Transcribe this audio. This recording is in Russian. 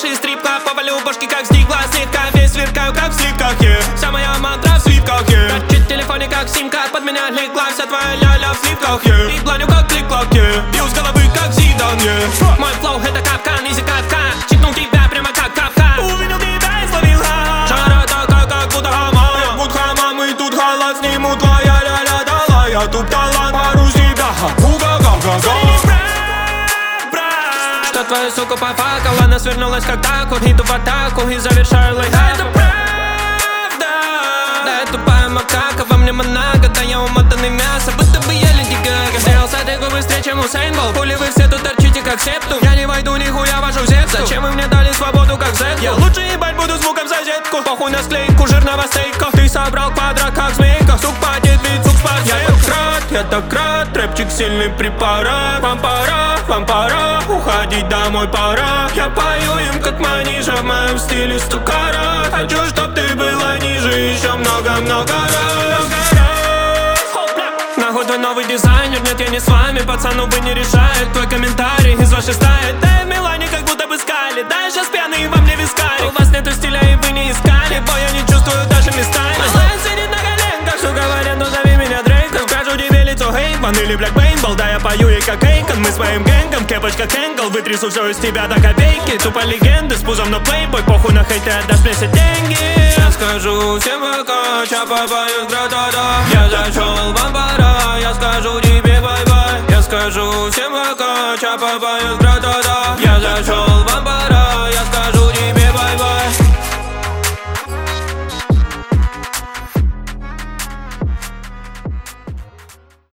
Если стрипка, повалю башки как стекла. Слегка весь сверкаю как в сливках, Вся моя мантра в свитках, Торчит в телефоне как симка. Под меня легла вся твоя ля-ля в сливках, И планю как клик-клак, Бью с головы как Зидан, Мой флоу это капкан, изи капкан. Чикнул тебя прямо как капкан. Увидел тебя и словил Жара такая, как будто хама. Вот хама, и тут халат сниму. Твоя ля-ля дала, я тут талант. Пару себя, уга-га-га-га. Что твоя сука пофакала, она свернулась как тако. Иду в атаку и завершаю лайфхак. Это правда. Да, я тупая макака, во мне монако. Да, я умотанный мясо, будто бы я Леди Гага. Сделался ты быстрее, чем Усейн Болт. Пули вы все тут торчите как септум. Я не войду, нихуя вашу секту. Зачем вы мне дали свободу как зэк? Я лучше ебать буду звуком за зетку. Похуй на склейку жирного стейка. Ты собрал квадрат как змейка. Сук падет, ведь сук спас. Я так рад, рэпчик сильный препарат. Вам пора, уходить домой пора. Я пою им как манижа, в моем стиле стукара. Хочу, чтоб ты была ниже еще много-много раз. Нахуй твой новый дизайнер, нет, я не с вами. Пацан, увы, не решает твой комментарий из вашей стаи. Да, в Милане как будто бы скали. Да, я сейчас пьяный, вам не вискали. У вас нету стиля и вы не искали. Бо я не чувствую даже местами. Мой сидит на коленках, что говорят, ну зови меня Дрейком. Скажу тебе лицо Хейван или Блэк Бейнбол. Да, я пою ей как Эйкон. Мы своим гэнгом, кепочка Кэнгл. Вытрясу все из тебя до копейки. Тупо легенды с пузом, но плейбой. Похуй на хейт, ты отдашь мне все деньги. Я скажу всем пока, чапа поет гра-да-да. Я зашел, вам пора, я скажу тебе бай-бай. Я скажу всем пока, чапа поет гра-да-да. Я зашел.